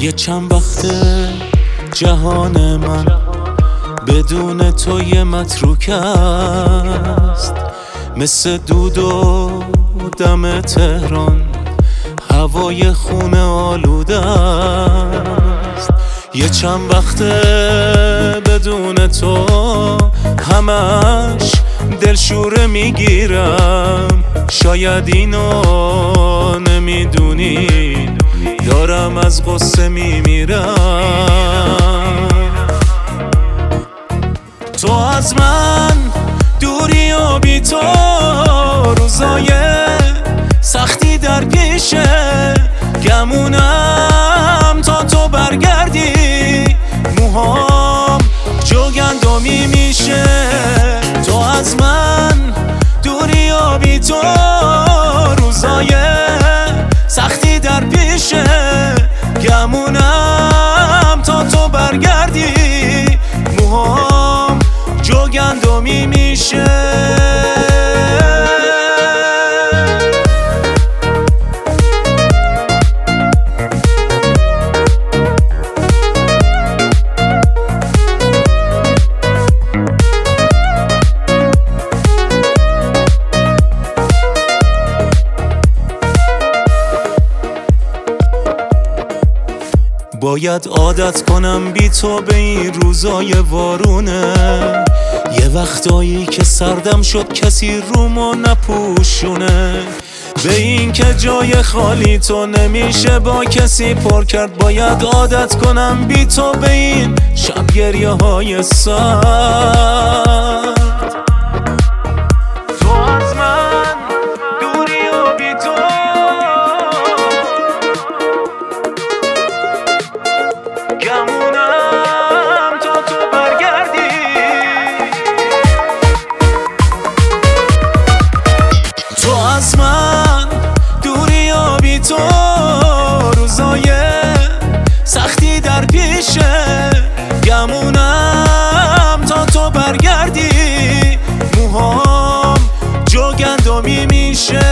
یه چند وقته جهان من بدون تو یه متروک است، مثل دود و دم تهران هوای خونه آلوده است. یه چند وقته بدون تو همش دلشوره میگیرم، شاید اینو نمیدونین دارم از غصه میمیرم. تو از من دوری و بی تو روزای سختی در پیشه، گمونم تا تو برگردی موهام جوگندمی میشه. تو از من دوری و بی تو روزای سختی در پیشه، گمونم تا تو برگردی موهام جوگندمی میشه. باید عادت کنم بی تو به این روزای وارونه، یه وقتایی که سردم شد کسی رومو نپوشونه. به این که جای خالی تو نمیشه با کسی پر کرد، باید عادت کنم بی تو به این شب گریه های سرد. تو از من دوری و بی تو گمونم تا تو برگردی. تو از من دوری و بی تو روزای سختی در پیشه، گمونم تا تو برگردی موهام جوگندمی میشه.